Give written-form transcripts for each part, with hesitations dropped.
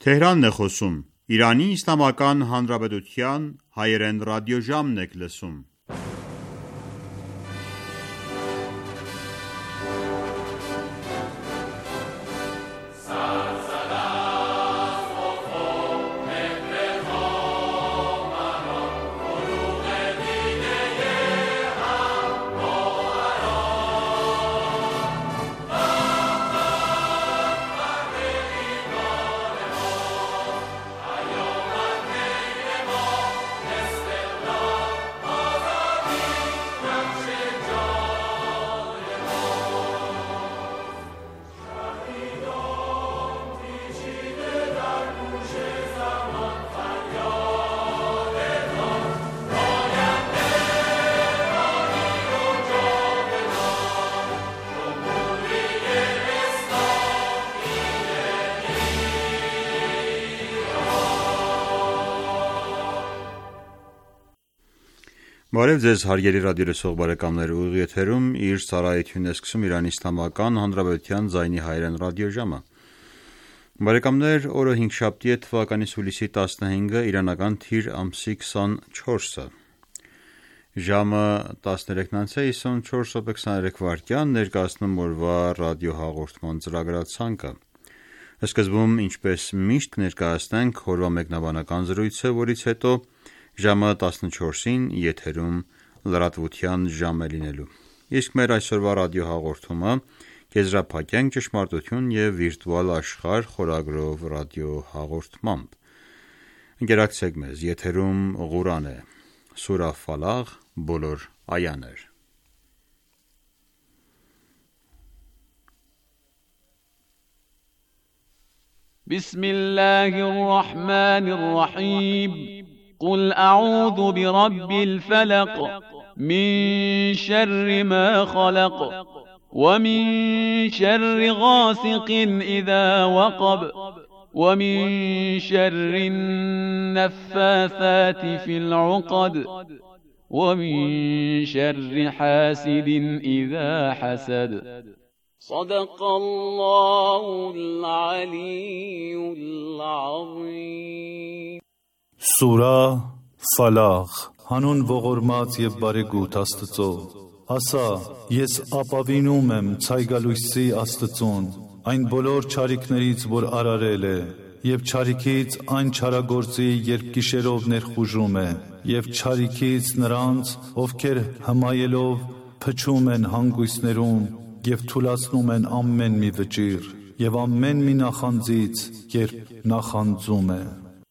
Թեհրանն է խոսում, Իրանի Իսլամական Հանրապետության հայերեն ռադիոժամն եք լսում։ Բարև ձեզ հարգելի ռադիոլսող բարեկամներ, ուղիղ եթերում իր ծառայությունն է սկսում Իրանի Իսլամական Հանրապետության ձայնի հայերեն ռադիոժամը։ Բարեկամներ, օրը հինգշաբթի է, թվականի հուլիսի 15-ը, իրանական թիր ամսի 24-ը։ Ժամը 13:24 ներկայացնում օրվա ռադիոհաղորդման ծրագրացանկը։ Սկզբում, ինչպես միշտ, կներկայացնենք օրվա մեկնաբանական զրույցը, որից հետո ժամը 14-ին եթերում լրատվության ժամ է լինելու։ Իսկ մեր այսօրվա ռադիոհաղորդումը կեզրափակենք ճշմարտություն և վիրտուալ աշխարհ խորագրով ռադիոհաղորդմամբ։ Ընկերակցեք մեզ, եթերում Ղուրան է, Սուրա Ֆալաղ, բոլոր այաներ։ Բիսմիլլահիր ռահմանիր ռահիմ قل أعوذ برب الفلق من شر ما خلق ومن شر غاسق إذا وقب ومن شر النفاثات في العقد ومن شر حاسد إذا حسد صدق الله العلي العظيم Սուրա Ֆալաղ Հանուն ողորմած և բարեգութ Աստծո։ Ասա, ես ապավինում եմ ցայգալույսի Աստծուն, այն բոլոր չարիքներից, որ արարել է, և չարիքից այն չարագործի, երբ գիշերով ներխուժում է, և չարիքից նրանց, ովքեր հմայելով փչում են հանգույցներում և թուլացնում են ամեն մի վճիռ, և ամեն մի նախանձից, երբ նախանձում է։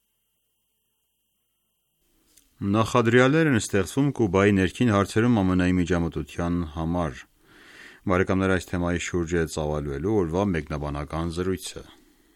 Նախադրյալներ են ստեղծվում Կուբայի ներքին հարցերում ԱՄՆ-ի միջամտության համար։ Բարեկամներ, այս թեմայի շուրջ է ծավալվելու օրվա մեկնաբանական զրույցը։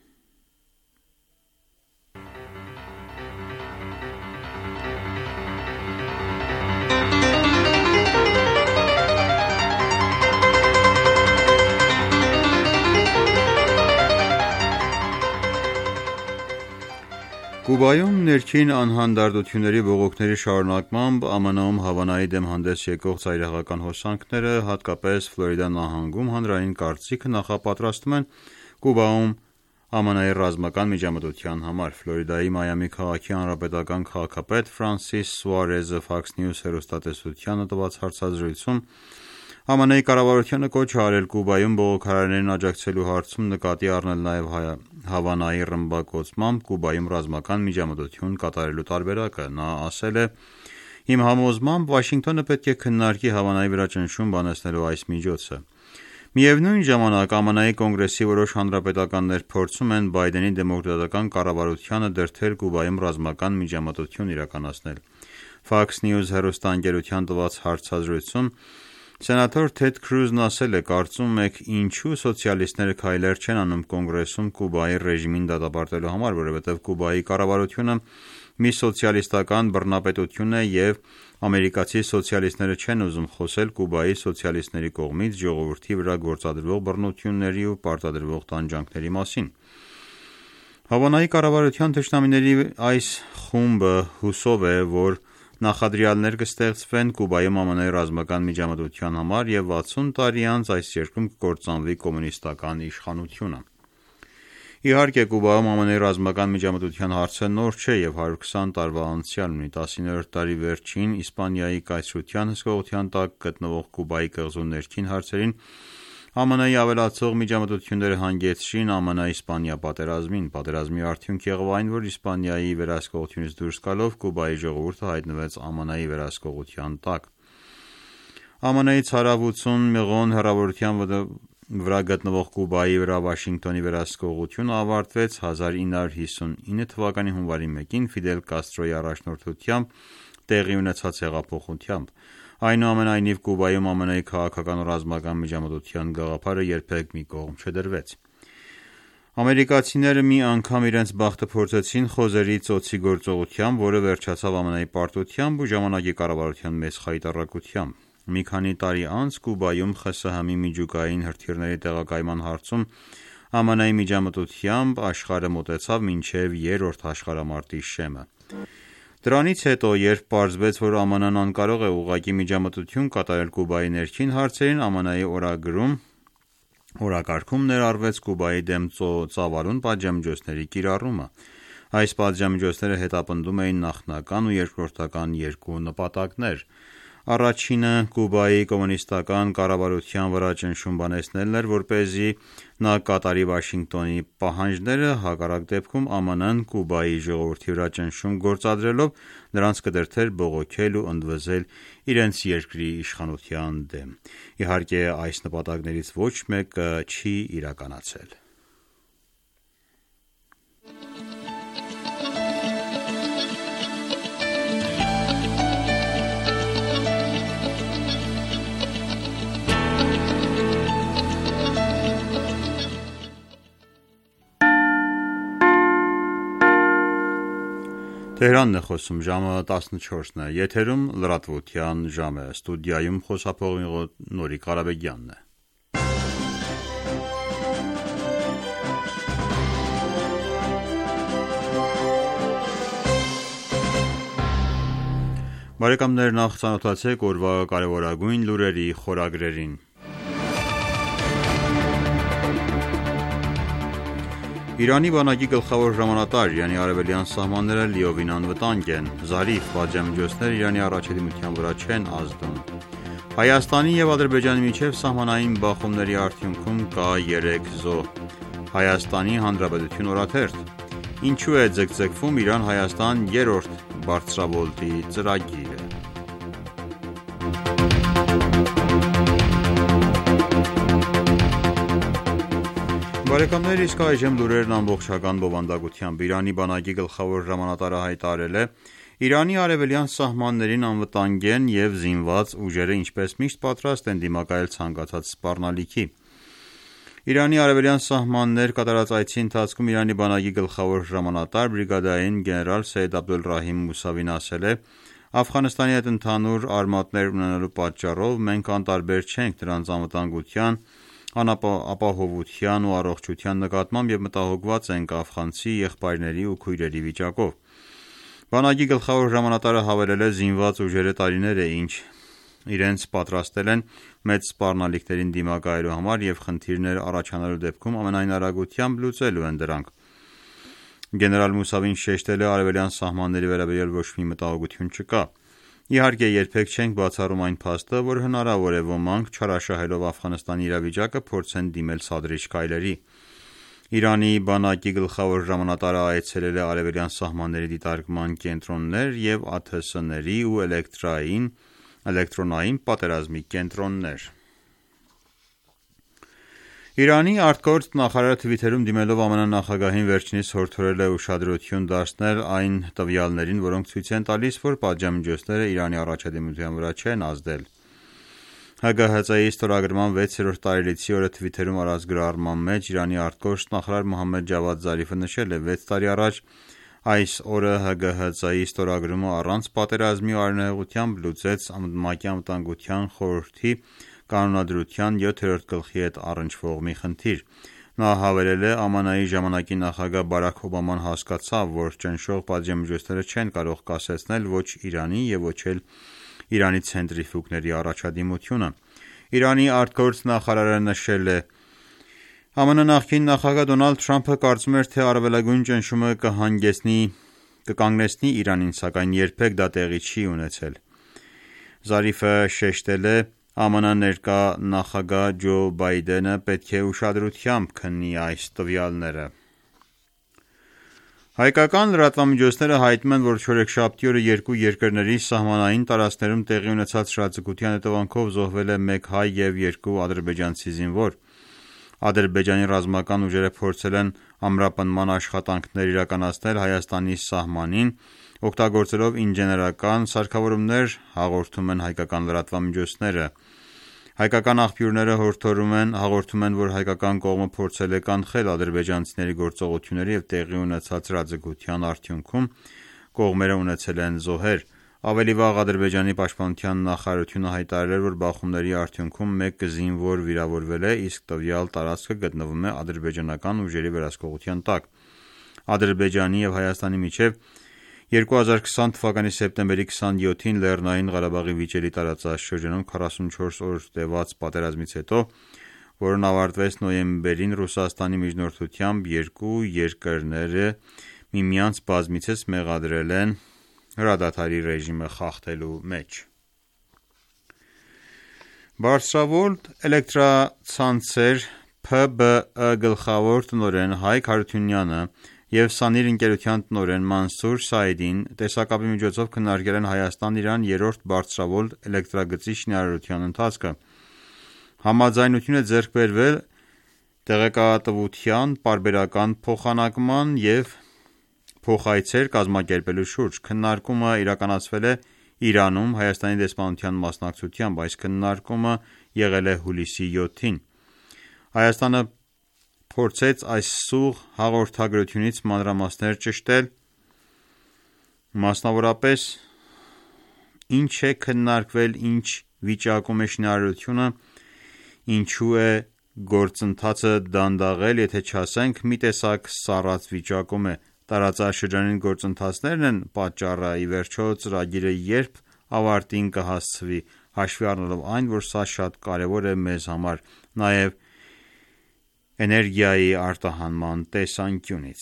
Կուբայում ներքին անհանդարտությունների բողոքների շարունակմամբ ԱՄՆ-ում Հավանայի դեմ հանդես եկող ծայրահեղական հոսանքները, հատկապես Ֆլորիդա նահանգում, հանրային կարծիքը նախապատրաստում են Կուբայում ԱՄՆ-ի ռազմական միջամտության համար։ Ֆլորիդայի Մայամի քաղաքի հանրապետական քաղաքապետ Ֆրանսիս Սուարեզը Fox News հեռուստատեսությանը տված հարցազրույցում ԱՄՆ-ի կառավարությանը կոչ է արել Կուբայում բողոքարարներին աջակցելու հարցում նկատի առնել նաև Հավանայի ռմբակոծմամբ Կուբայում ռազմական միջամտություն կատարելու տարբերակը։ Նա ասել է. «Իմ համոզմամբ Վաշինգտոնը պետք է քննարկի Հավանայի վրա ճնշում բանեցնելու այս միջոցը»։ Միևնույն ժամանակ ԱՄՆ-ի կոնգրեսի որոշ հանրապետականներ փորձում են Բայդենի դեմոկրատական կառավարությանը դրդել Կուբայում ռազմական միջամտություն իրականացնել։ Fox News հեռուստաընկերության տված հարցազրույցում Սենատոր Թեդ Քրուզն ասել է. «Կարծում եք ինչու սոցիալիստները քայլեր չեն անում կոնգրեսում Կուբայի ռեժիմին դատապարտելու համար, որովհետև Կուբայի կառավարությունը մի սոցիալիստական բռնապետություն է և ամերիկացի սոցիալիստները չեն ուզում խոսել Կուբայի սոցիալիստների կողմից ժողովրդի վրա գործադրվող բռնությունների ու պարտադրվող տանջանքների մասին»։ Հավանայի կառավարության թշնամիների այս խումբը հուսով է, որ նախադրյալներ կստեղծվեն Կուբայում ԱՄՆ-ի ռազմական միջամտության համար և 60 տարի անց այս երկրում կկործանվի կոմունիստական իշխանությունը։ Իհարկե, Կուբայում ԱՄՆ-ի ռազմական միջամտության հարցը նոր չէ և 120 տարվա անցյալ ունի։ 19-րդ դարի վերջին Իսպանիայի կայսրության հսկողության տակ գտնվող Կուբայի կղզու ներքին հարցերին ԱՄՆ-ի ավելացող միջամտությունները հանգեցրին ԱՄՆ-Իսպանիա պատերազմին։ Պատերազմի արդյունք եղավ այն, որ Իսպանիայի վերահսկողությունից դուրս գալով Կուբայի ժողովուրդը հայտնվեց ԱՄՆ-ի վերահսկողության տակ։ ԱՄՆ-ի ցարավ 80 մղոն հեռավորության վրա գտնվող Կուբայի վրա Վաշինգտոնի վերահսկողությունը ավարտվեց 1959 թվականի հունվարի 1-ին Ֆիդել Կաստրոյի առաջնորդությամբ տեղի ունեցած հեղափոխությամբ։ Այնուամենայնիվ, Կուբայում ԱՄՆ-ի քաղաքական ու ռազմական միջամտության գաղափարը երբեք մի կողմ չդրվեց։ Ամերիկացիները մի անգամ իրենց բախտը փորձեցին խոզերի ծոցի գործողությամբ, որը վերջացավ ԱՄՆ-ի պարտությամբ ու ժամանակի կառավարության մեծ խայտառակությամբ։ Մի քանի տարի անց Կուբայում ԽՍՀՄ-ի միջուկային հրթիռների տեղակայման հարցում ԱՄՆ-ի միջամտությամբ աշխարհը մոտեցավ մինչև երրորդ աշխարհամարտի շեմը։ Դրանից հետո, երբ պարզվեց, որ ԱՄՆ-ն անկարող է ուղղակի միջամտություն կատարել Կուբայի ներքին հարցերին, ԱՄՆ-ի օրակարգում ներառվեց Կուբայի դեմ ծավալուն պատժամիջոցների կիրառումը։ Այս պատժամիջոցները հետապնդում էին նախնական ու երկրորդական երկու նպատակներ։ Առաջինը Կուբայի կոմունիստական կառավարության վրա ճնշում բանեցնելն էր, որպեսզի նա կատարի Վաշինգտոնի պահանջները, հակառակ դեպքում ԱՄՆ-ն Կուբայի ժողովրդի վրա ճնշում գործադրելով նրանց կդրդեր բողոքել ու ընդվզել իրենց երկրի իշխանության դեմ։ Իհարկե, այս նպատակներից ոչ մեկը չի իրականացել։ Թեհրանն է խոսում, ժամը 14-ն է, եթերում լրատվության ժամ է, ստուդիայում խոսափողի Նորիկ Ղարաբեգյանն է։ Բարեկամներ, նախ ծանոթացեք օրվա կարևորագույն լուրերի խորագրերին։ Իրանի բանակի գլխավոր հրամանատար Իրանի արևելյան սահմանները լիովին անվտանգ են։ Զարիֆ պատժամիջոցները Իրանի առաջադիմության վրա չեն ազդում։ Հայաստանի և Ադրբեջանի միջև սահմանային բախումների արդյունքում կա 3 զոհ։ Հայաստանի Հանրապետություն օրաթերթ. Ինչու է ձգձգվում Իրան-Հայաստան 3-րդ բարձրավոլտի ծրագիրը։ Բարեկամներ, իսկ այժմ լուրերն ամբողջական բովանդակությամբ։ Իրանի բանակի գլխավոր հրամանատարը հայտարարել է. Իրանի արևելյան սահմաններին անվտանգ են և զինված ուժերը ինչպես միշտ պատրաստ են դիմակայել ցանկացած սպառնալիքի։ Իրանի արևելյան սահմաններ կատարած այցի ընթացքում Իրանի բանակի գլխավոր հրամանատար բրիգադային գեներալ Սեյեդ Աբդոլռահիմ Մուսավին ասել է. Աֆղանստանի հետ ընդհանուր արմատներ ունենալու պատճառով մենք անտարբեր չենք նրանց անվտանգության, ապահովության ու առողջության նկատմամբ և մտահոգված ենք աֆղանցի եղբայրների ու քույրերի վիճակով։ Բանակի գլխավոր հրամանատարը հավելել է. զինված ուժերը տարիներ է ինչ իրենց պատրաստել են մեծ սպառնալիքներին դիմակայելու համար և խնդիրներ առաջանալու դեպքում ամենայն արագությամբ լուծելու են դրանք։ Գեներալ Մուսավին շեշտել է արևելյան սահմանների վերաբերյալ ոչ մի մտահոգություն չկա։ Իհարկե, երբեք չենք բացառում այն փաստը, որ հնարավոր է ոմանք չարաշահելով Աֆղանստանի իրավիճակը փորձեն դիմել սադրիչ քայլերի։ Իրանի բանակի գլխավոր հրամանատարը այցելել է արևելյան սահմանների դիտարկման կենտրոններ և ԱԹՍ-ների ու էլեկտրոնային պատերազմի կենտրոններ։ Իրանի ԱԳ նախարարը Թվիթերում դիմելով ԱՄՆ նախագահին վերջինիս հորդորել է ուշադրություն դարձնել այն տվյալներին, որոնք ցույց են տալիս, որ պատժամիջոցները Իրանի առաջադիմության վրա չեն ազդել։ ՀԳՀԾ-ի ստորագրման 6-րդ տարելիցի օրը Թվիթերում արած գրառման մեջ Իրանի ԱԳ նախարար Մոհամմեդ Ջավադ Զարիֆը նշել է. 6 տարի առաջ այս օրը ՀԳՀԾ-ի ստորագրումը առանց պատերազմի ու արյունահեղությամբ լուծեց ՄԱԿ-ի անվտանգության խորհրդի կանոնադրության 7-րդ գլխի հետ առնչվող մի խնդիր։ Նա հավելել է. ԱՄՆ-ի ժամանակի նախագահ Բարաք Օբաման հասկացավ, որ ճնշող պատժամիջոցները չեն կարող կասեցնել ոչ Իրանի և ոչ էլ Իրանի ցենտրիֆուգների առաջադիմությունը։ Իրանի ԱԳ նախարարը նշել է. ԱՄՆ նախկին նախագահ Դոնալդ Թրամփը կարծում էր, թե առավելագույն ճնշումը կկանգնեցնի Իրանին, սակայն երբեք դա տեղի չի ունեցել։ Զարիֆը շեշտել է. ԱՄՆ ներկա նախագահ Ջո Բայդենը պետք է ուշադրությամբ քննի այս տվյալները։ Հայկական լրատվամիջոցները հայտնում են, որ չորեքշաբթի օրը երկու երկրների սահմանային տարածքներում տեղի ունեցած շրջագործության հետևանքով զոհվել է 1 հայ և 2 ադրբեջանցի զինվոր։ Ադրբեջանի ռազմական ուժերը փորձել են ամրապնդման աշխատանքներ իրականացնել Հայաստանի սահմանին, օգտագործելով ինժեներական սարքավորումներ, հաղորդում են հայկական լրատվամիջոցները։ Հայկական աղբյուրները հաղորդում են, որ հայկական կողմը փորձել է կանխել ադրբեջանցիների գործողությունները և տեղի ունեցած հրաձգության արդյունքում կողմերը ունեցել են զոհեր։ Ավելի վաղ Ադրբեջանի պաշտպանության նախարարությունը հայտարարել էր, որ բախումների արդյունքում 1 զինվոր վիրավորվել է, իսկ տվյալ տարածքը գտնվում է ադրբեջանական ուժերի վերահսկողության տակ։ Ադրբեջանի և Հայաստանի միջև 2020 թվականի սեպտեմբերի 27-ին Լեռնային Ղարաբաղի վիճելի տարածաշրջանում 44 օր տևած պատերազմից հետո, որն ավարտվեց նոյեմբերին Ռուսաստանի միջնորդությամբ, երկու երկրները միմյանց բազմիցս մեղադրել են հրադադարի ռեժիմը խախտելու մեջ։ Բարձրավոլտ էլեկտրացանցեր ՓԲԸ գլխավոր տնօրեն Հայկ Հարությունյանը և Սանիր ընկերության տնօրեն Մանսուր Սայիդին տեսակապի միջոցով քննարկել են Հայաստան-Իրան 3-րդ բարձրավոլտ էլեկտրագծի շինարարության ընթացքը։ Համաձայնություն է ձեռք բերվել տեղեկատվության պարբերական փոխանակման և փոխայցեր կազմակերպելու շուրջ։ Քննարկումը իրականացվել է Իրանում Հայաստանի դեսպանության մասնակցությամբ։ Այս քննարկումը եղել է հուլիսի 7-ին։ Հայաստանը փորձեց այս սուղ հաղորդագրությունից մանրամասներ ճշտել, մասնավորապես ինչ է քննարկվել, ինչ վիճակում է շինարարությունը, ինչու է գործընթացը դանդաղել, եթե չասենք մի տեսակ սառած վիճակում է, տարածաշրջանային գործընթացներն են պատճառը, ի վերջո ծրագիրը երբ ավարտին կհասցվի, հաշվի առնելով այն, որ սա շատ կարևոր է մեզ համար, նաև էներգիայի արտահանման տեսանկյունից։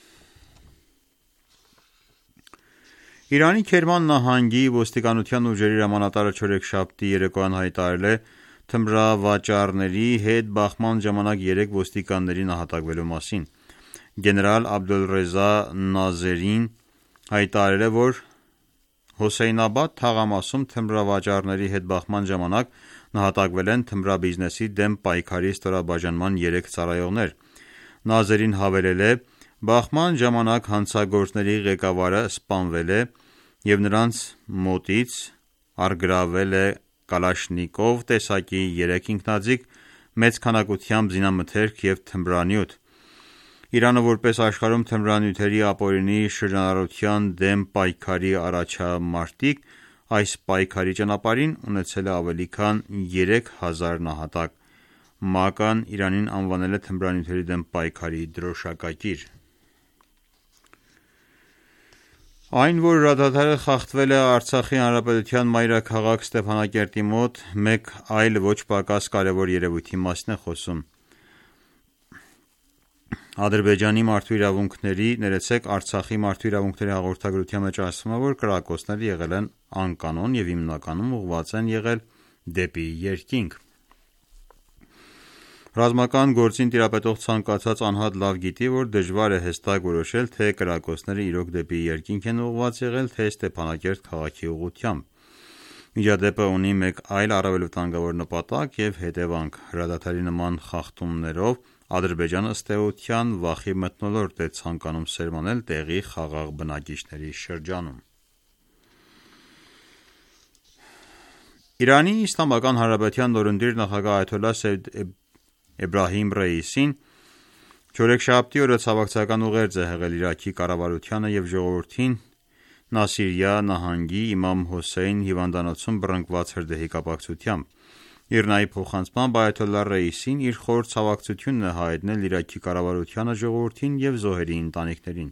Իրանի Քերման նահանգի ոստիկանության ուժերի հրամանատարը չորեքշաբթի երեկոյան հայտարարել է թմրավաճառների հետ բախման ժամանակ 3 ոստիկանների նահատակվելու մասին։ Գեներալ Աբդոլռեզա Նազերին հայտարարել է, որ Հոսեյնաբադ թաղամասում թմրավաճառների հետ բախման ժամանակ նահատակվել են թմրաբիզնեսի դեմ պայքարի ստորաբաժանման 3 ծառայողներ։ Նազերին հավելել է. բախման ժամանակ հանցագործների ղեկավարը սպանվել է և նրանց մոտից առգրավվել է կալաշնիկով տեսակի 3 ինքնաձիգ, մեծ քանակությամբ զինամթերք և թմրանյութ։ Իրանը որպես աշխարհում թմրանյութերի ապօրինի շրջանառության դեմ պայքարի առաջամարտիկ, այս պայքարի ճանապարհին ունեցել է ավելի քան 3000 նահատակ։ ՄԱԿ-ն Իրանին անվանել է թմրանյութերի դեմ պայքարի դրոշակակիր։ Այն, որ հրադադարը խախտվել է Արցախի հանրապետության մայրաքաղաք Ստեփանակերտի մոտ, մեկ այլ ոչ պակաս կարևոր երևույթի մասին է խոսում։ Ադրբեջանի Արցախի մարդու իրավունքների հաղորդագրության մեջ ասվում է, որ կրակոցները եղել են անկանոն և հիմնականում ուղղված են եղել դեպի երկինք։ Ռազմական գործին տիրապետող ցանկացած անհատ լավ գիտի, որ դժվար է հստակ որոշել, թե կրակոցները իրոք դեպի երկինք են ուղղված եղել, թե Ստեփանակերտ քաղաքի ուղղությամբ։ Միջադեպը ունի մեկ այլ առավել վտանգավոր նպատակ և հետևանք։ Հրադադարի նման խախտումներով Ադրբեջանը ըստ էության վախի մթնոլորտ է ցանկանում սերմանել տեղի խաղաղ բնակիչների շրջանում։ Իրանի Իսլամական Հանրապետության նորընտիր նախագահ Այաթոլլահ Սեյեդ Էբրահիմ Ռեյիսին չորեքշաբթի օրը ցավակցական ուղերձ է հղել Իրաքի կառավարությանը և ժողովրդին Նասիրիա նահանգի Իմամ Հոսեյն հիվանդանոցում բռնկված հրդեհի կապակցությամբ։ ԻՌՆԱ-ի փոխանցմամբ Այաթոլլահ Ռեյիսին իր խոր ցավակցությունն է հայտնել Իրաքի կառավարությանը, ժողովրդին և զոհերի ընտանիքներին։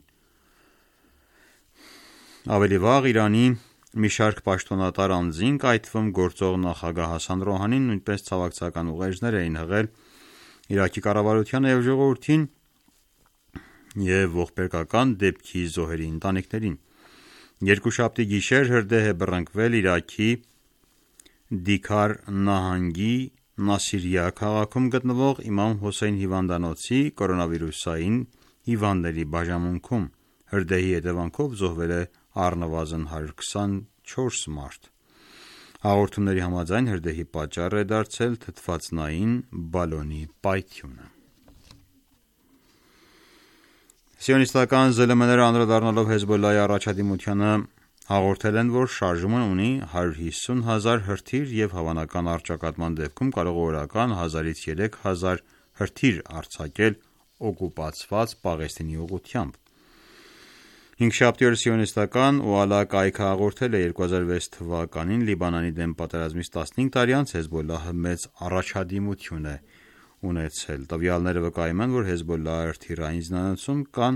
Ավելի վաղ Իրանի մի շարք պաշտոնատար անձինք, այդ թվում գործող նախագահ Հասան Ռոհանին, նույնպես ցավակցական ուղերձներ էին հղել Իրաքի կառավարությանը և ժողովրդին և ողբերգական դեպքի զոհերի ընտանիքներին։ Երկուշաբթի գիշեր հրդեհ է բռնկվել Իրաքի Դիքար նահանգի Նասիրիա քաղաքում գտնվող Իմամ Հոսեյն հիվանդանոցի կորոնավիրուսային հիվանդների բաժանմունքում։ Հրդեհի հետևանքով զոհվել է առնվազն 124 մարդ։ Հաղորդումների համաձայն հրդեհի պատճառ է դարձել թթվածնային բալոնի պայթյունը։ Սիոնիստական ԶԼՄ-ները անդրադառնալով Հեզբոլլահի առաջադիմությանը հաղորդել են, որ շարժումն ունի 150 հազար հրթիռ և հավանական առճակատման դեպքում կարող է օրական 1000-ից 3000 հրթիռ արձակել օկուպացված Պաղեստինի ուղղությամբ։ Հինգշաբթի օր սիոնիստական Ուալա կայքը հաղորդել է 2006 թվականին Լիբանանի դեմ պատերազմից 15 տարի անց Հեզբոլլահը մեծ առաջադիմություն է ունեցել։ Տվյալները վկայում են, որ Հեզբոլլահի հրթիռային զինանոցում կան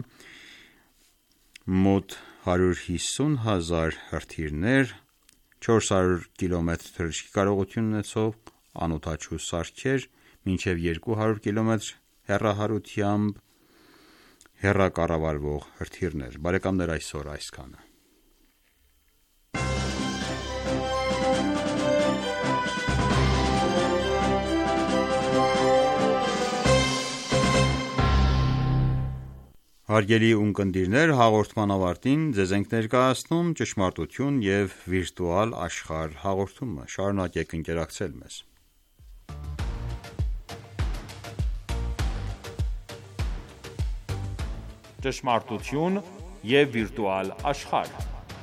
մոտ 150 հազար հրթիռներ, 400 կմ թռիչքի կարողություն ունեցող անօդաչու սարքեր, մինչև 200 կմ հեռահարությամբ հեռակառավարվող հրթիռներ։ Բարեկամներ, այսօր այսքանը։ Հարգելի ունկնդիրներ, հաղորդման ավարտին ձեզ ենք ներկայացնում ճշմարտություն և վիրտուալ աշխարհ հաղորդումը։ Շարունակեք ընկերակցել մեզ։ Ճշմարտություն և վիրտուալ աշխարհ։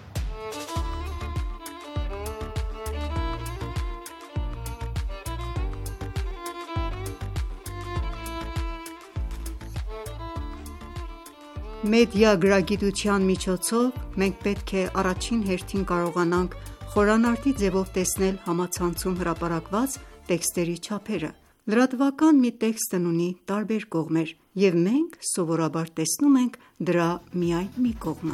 Մեդիա գրագիտության միջոցով մենք պետք է առաջին հերթին կարողանանք խորանարդի ձևով տեսնել համացանցում հրապարակված տեքստերի չափերը։ Լրատվական մի տեքստն ունի տարբեր կողմեր, և մենք սովորաբար տեսնում ենք դրա միայն մի կողմը։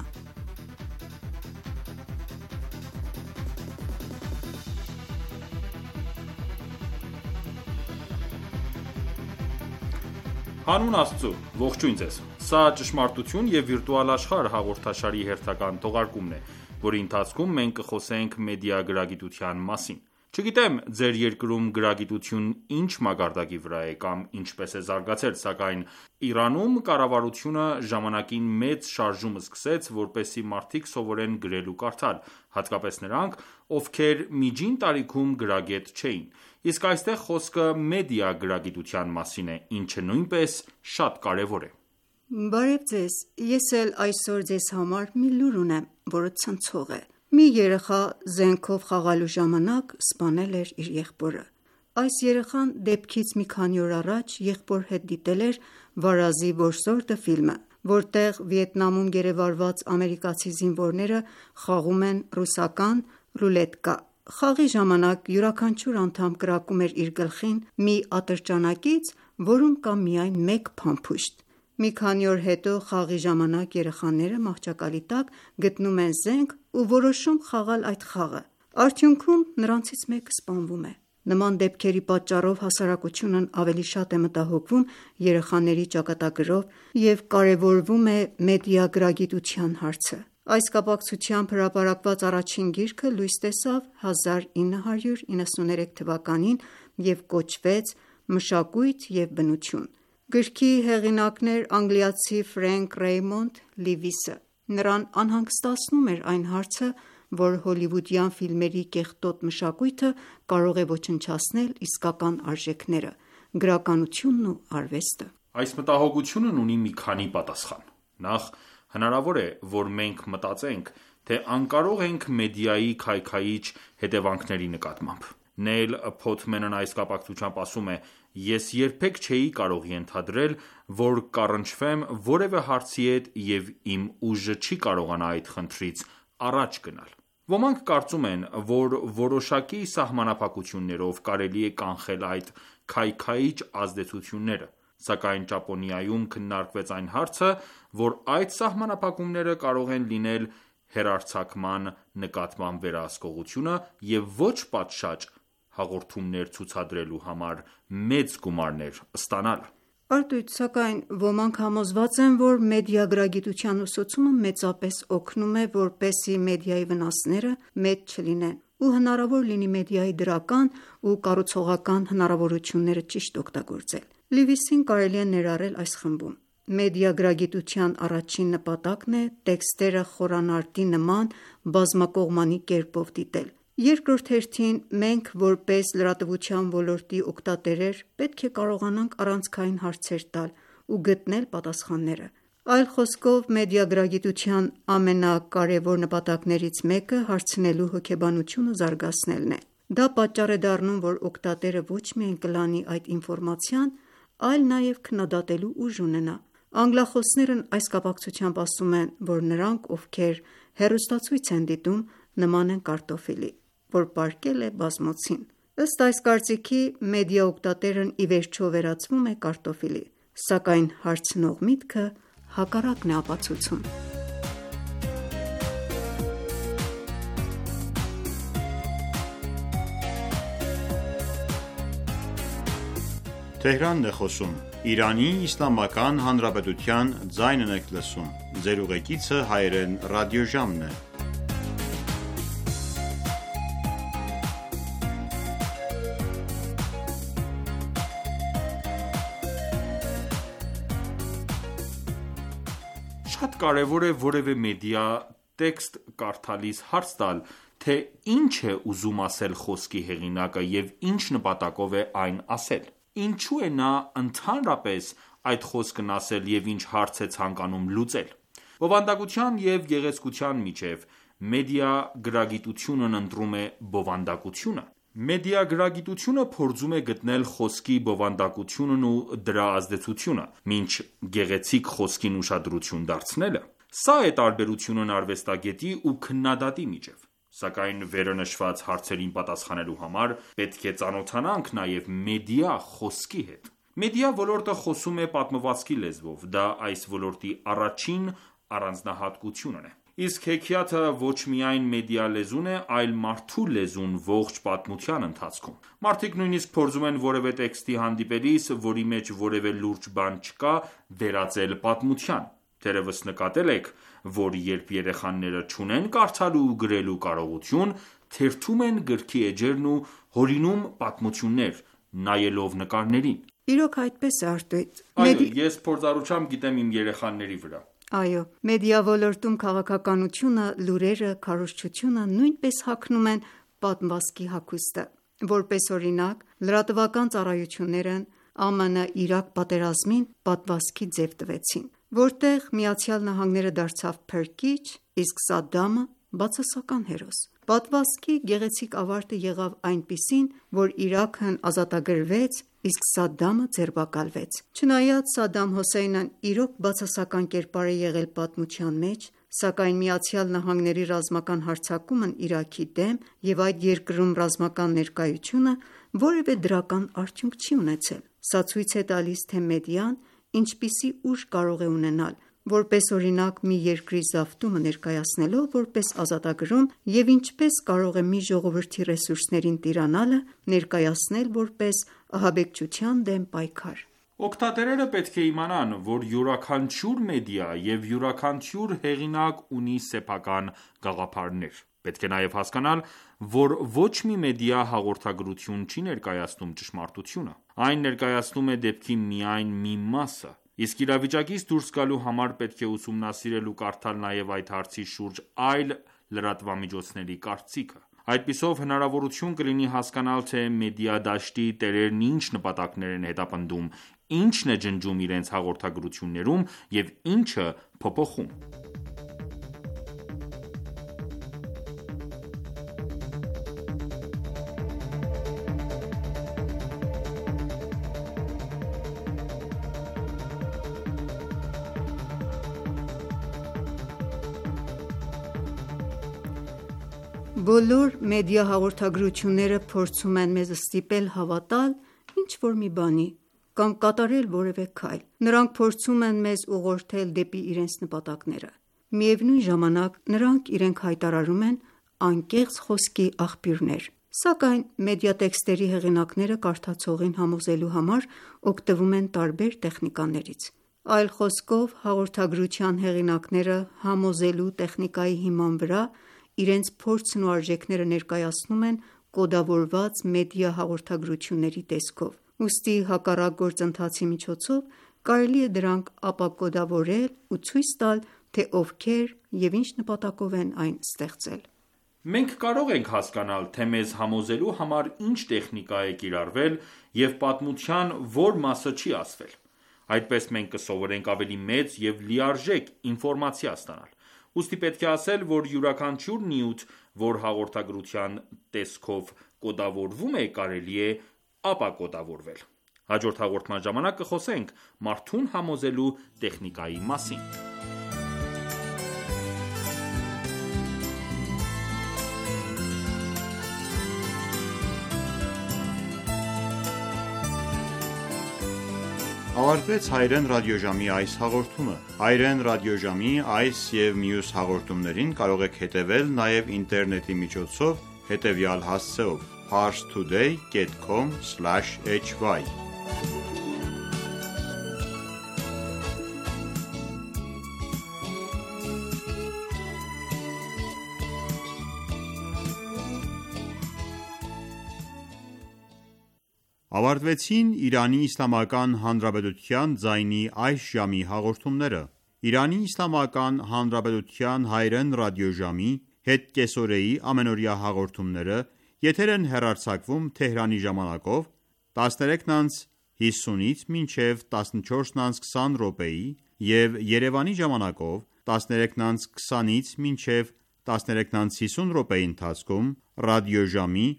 Հանուն Աստծու, ողջույն ձեզ։ Սա ճշմարտություն և վիրտուալ աշխարհ հաղորդաշարի հերթական թողարկումն է, որի ընթացքում մենք կխոսենք մեդիա գրագիտության մասին։ Չգիտեմ ձեր երկրում գրագիտությունն ինչ մակարդակի վրա է կամ ինչպես է զարգացել, սակայն Իրանում կառավարությունը ժամանակին մեծ շարժում սկսեց, որպեսզի մարդիկ սովորեն գրել ու կարդալ, հատկապես նրանք, ովքեր միջին տարիքում գրագետ չէին։ Իսկ այստեղ խոսքը մեդիա գրագիտության մասին է, ինչը նույնպես շատ կարևոր է։ Բարև ձեզ, ես էլ այսօր ձեզ համար մի լուր ունեմ, որը ցնցող է։ Մի երեխա զենքով խաղալու ժամանակ սպանել էր իր եղբորը։ Այս երեխան դեպքից մի քանի օր առաջ եղբոր հետ դիտել էր «Վարազի որսորդը» ֆիլմը, որտեղ Վիետնամում գերեվարված ամերիկացի զինվորները խաղում են ռուսական ռուլետկա։ Խաղի ժամանակ յուրաքանչյուր անդամ կրակում էր իր գլխին մի ատրճանակից, որում կա միայն մեկ փամփուշտ։ Մի քանի օր հետո խաղի ժամանակ երեխաները մահճակալի տակ գտնում են զենք ու որոշում խաղալ այդ խաղը։ Արդյունքում նրանցից մեկը սպանվում է։ Նման դեպքերի պատճառով հասարակությունն ավելի շատ է մտահոգվում երեխաների ճակատագրով և կարևորվում է մեդիա գրագիտության հարցը։ Այս կապակցությամբ հրապարակված առաջին գիրքը լույս տեսավ 1993 թվականին և կոչվեց «Մշակույթ և բնություն»։ Գրքի հեղինակն էր անգլիացի Ֆրենկ Ռեյմոնդ Լիվիսը։ Նրան անհանգստացնում էր այն հարցը, որ հոլիվուդյան ֆիլմերի կեղտոտ մշակույթը կարող է ոչնչացնել իսկական արժեքները, գրականությունն ու արվեստը։ Այս մտահոգությունն ունի մի քանի պատասխան։ Նախ, հնարավոր է, որ մենք մտածենք, թե անկարող ենք մեդիայի քայքայիչ հետևանքների նկատմամբ։ Նեյլ Փոթմենն այս կապակցությամբ ասում է. «Ես երբեք չէի կարող ենթադրել, որ կառնչվեմ որևէ հարցի հետ և իմ ուժը չի կարողանա այդ խնդրից առաջ գնալ»։ Ոմանք կարծում են, որ որոշակի սահմանափակություններով կարելի է կանխել այդ քայքայիչ ազդեցությունները, սակայն Ճապոնիայում քննարկվեց այն հարցը, որ այդ սահմանափակումները կարող են լինել հեռարձակման նկատմամբ վերահսկողությունը և ոչ պատշաճ հաղորդումներ ցուցադրելու համար մեծ գումարներ ստանալը։ Արտույտ, սակայն ոմանք համոզված են, որ մեդիագրագիտության ուսուցումը մեծապես օգնում է, որպեսզի մեդիայի վնասները մեծ չլինեն ու հնարավոր լինի մեդիայի դրական ու կառուցողական հնարավորությունները ճիշտ օգտագործել։ Լիվիսին կարելի է ներառել այս խմբում։ Մեդիագրագիտության առաջին նպատակն է տեքստերը խորանարդի նման բազմակողմանի կերպով դիտել։ Երկրորդ հերթին, մենք որպես լրատվության ոլորտի օգտատերեր պետք է կարողանանք առանցքային հարցեր տալ ու գտնել պատասխանները։ Այլ խոսքով, մեդիագրագիտության ամենակարևոր նպատակներից մեկը հարցնելու հոգեբանությունը զարգացնելն է։ Դա պատճառ է դառնում, որ օգտատերը ոչ միայն կլանի այդ ինֆորմացիան, այլ նաև քննադատելու ուժ ունենա։ Անգլախոսներն այս կապակցությամբ ասում են, որ նրանք, ովքեր հեռուստացույց են դիտում, նման են կարտոֆիլի, որ պառկել է բազմոցին։ Ըստ այս կարծիքի, մեդիա օգտատերն ի վերջո վերածվում է կարտոֆիլի, սակայն հարցնող միտքը հակառակն է ապացուցում։ Շատ կարևոր է որևէ մեդիա տեքստ կարդալիս հարց տալ, թե ինչ է ուզում ասել խոսքի հեղինակը և ինչ նպատակով է այն ասել։ Ինչու է նա ընդհանրապես այդ խոսքն ասել և ինչ հարց է ցանկանում լուծել։ Բովանդակության և գեղեցկության միջև մեդիագրագիտությունն ընտրում է բովանդակությունը։ Մեդիագրագիտությունը փորձում է գտնել խոսքի բովանդակությունն ու դրա ազդեցությունը, մինչ գեղեցիկ խոսքին ուշադրություն դարձնելը։ Սա է տարբերությունն արվեստագետի ու քննադատի միջև։ Սակայն վերը նշված հարցերին պատասխանելու համար պետք է ծանոթանանք նաև մեդիա խոսքի հետ։ Մեդիա ոլորտը խոսում է պատմվածքի լեզվով, դա այս ոլորտի առաջին առանձնահատկությունն է։ Իսկ հեքիաթը ոչ միայն մեդիա լեզուն է, այլ մարդու լեզուն ողջ պատմության ընթացքում։ Մարդիկ նույնիսկ փորձում են որևէ տեքստի հանդիպելիս, որի մեջ որևէ լուրջ բան չկա, վերածել պատմության։ Թերևս նկատել եք, որ երբ երեխաները չունեն կարդալու ու գրելու կարողություն, թերթում են գրքի էջերն ու հորինում պատմություններ, նայելով նկարներին։ Իրոք այդպես է, Արտույտ։ Այո, ես փորձառությամբ գիտեմ իմ երեխաների վրա։ Այո, մեդիա ոլորտում քաղաքականությունը, լուրերը, քարոզչությունը նույնպես հագնում են պատմվածքի հագուստը։ Որպես օրինակ, լրատվական ծառայություններն ԱՄՆ-Իրաք պատերազմին պատմվածքի ձև տվեցին, որտեղ ԱՄՆ-ը դարձավ փրկիչ, իսկ Սադդամը բացասական հերոս։ Պատմվածքի գեղեցիկ ավարտը եղավ այնպիսին, որ Իրաքն ազատագրվեց, իսկ Սադդամը ձերբակալվեց։ Չնայած Սադդամ Հոսեյնն իրոք բացասական կերպար է եղել պատմության մեջ, սակայն ԱՄՆ-ի ռազմական հարձակումն Իրաքի դեմ և այդ երկրում ռազմական ներկայությունը որևէ դրական արդյունք չի ունեցել։ Սա ցույց է տալիս, թե մեդիան ինչպիսի ուժ կարող է ունենալ, որպես օրինակ մի երկրի զավթումը ներկայացնելով որպես ազատագրում և ինչպես կարող է մի ժողովրդի ռեսուրսներին տիրանալը ներկայացնել որպես ահաբեկչության դեմ պայքար։ Օգտատերերը պետք է իմանան, որ յուրաքանչյուր մեդիա և յուրաքանչյուր հեղինակ ունի սեփական գաղափարներ։ Պետք է նաև հասկանալ, որ ոչ մի մեդիա հաղորդագրություն չի ներկայացնում ճշմարտությունը։ Այն ներկայացնում է դեպքի միայն մի մասը։ Իսկ իրավիճակից դուրս գալու համար պետք է ուսումնասիրել ու կարդալ նաև այդ հարցի շուրջ այլ լրատվամիջոցների կարծիքը։ Այդպիսով հնարավորություն կլինի հասկանալ, թե մեդիա դաշտի տերերն ինչ նպատակներ են հետապնդում, ինչն է ջնջում իրենց հաղորդագրություններում և ինչը փոփոխում։ Բոլոր մեդիա հաղորդագրությունները փորձում են մեզ ստիպել հավատալ ինչ-որ մի բանի կամ կատարել որևէ քայլ։ Նրանք փորձում են մեզ ուղղորդել դեպի իրենց նպատակները։ Միևնույն ժամանակ, նրանք իրենք հայտարարում են անկեղծ խոսքի աղբյուրներ։ Սակայն մեդիատեքստերի հեղինակները կարդացողին համոզելու համար օգտվում են տարբեր տեխնիկաներից։ Այլ խոսքով, հաղորդագրության հեղինակները համոզելու տեխնիկայի հիման վրա իրենց փորձն ու արժեքները ներկայացնում են կոդավորված մեդիա հաղորդագրությունների տեսքով։ Ուստի հակառակ գործընթացի միջոցով կարելի է դրանք ապակոդավորել ու ցույց տալ, թե ովքեր և ինչ նպատակով են այն ստեղծել։ Մենք կարող ենք հասկանալ, թե մեզ համոզելու համար ինչ տեխնիկա է կիրառվել և պատմության որ մասը չի ասվել։ Այդպես մենք կսովորենք ավելի մեծ և լիարժեք ինֆորմացիա ստանալ։ Ուստի պետք է ասել, որ յուրաքանչյուր նյութ, որ հաղորդագրության տեսքով կոդավորվում է, կարելի է ապակոդավորվել։ Հաջորդ հաղորդման ժամանակ կխոսենք մարդուն համոզելու տեխնիկայի մասին։ Ավարտվեց հայերեն ռադիոժամի այս հաղորդումը։ Հայերեն ռադիոժամի այս և մյուս հաղորդումներին կարող եք հետևել նաև ինտերնետի միջոցով հետևյալ հասցեով՝ parstoday.com/hy Ավարտվեցին Իրանի Իսլամական Հանրապետության ձայնի այս ժամի հաղորդումները։ Իրանի Իսլամական Հանրապետության հայերեն ռադիոժամի հետկեսօրեի ամենօրյա հաղորդումները եթեր են հեռարձակվում Թեհրանի ժամանակով 13:50-ից մինչև 14:20 րոպեի և Երևանի ժամանակով 13:20-ից մինչև 13:50 րոպեի ընթացքում ռադիոժամի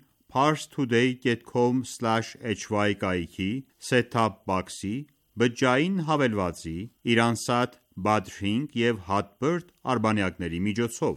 parstoday.com/hy կայքի set-top box-ի, բջջային հավելվածի, Iransat Badrink և Hotbird արբանյակների միջոցով։